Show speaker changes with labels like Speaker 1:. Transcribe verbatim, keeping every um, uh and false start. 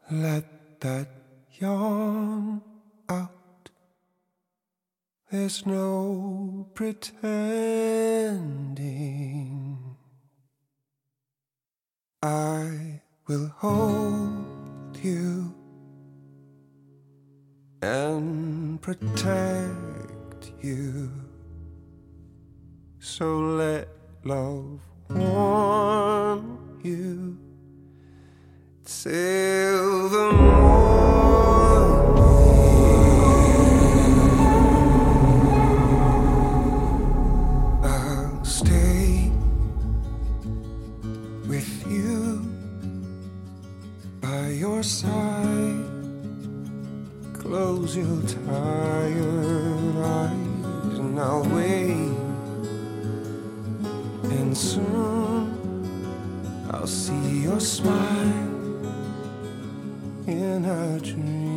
Speaker 1: Let that yawn out. There's no pretending. I will hold you and protect you. So let love warm you till the morning. I'll stay with you by your side. Close your tired eyes and I'll wait. And soon I'll see your smile in a dream.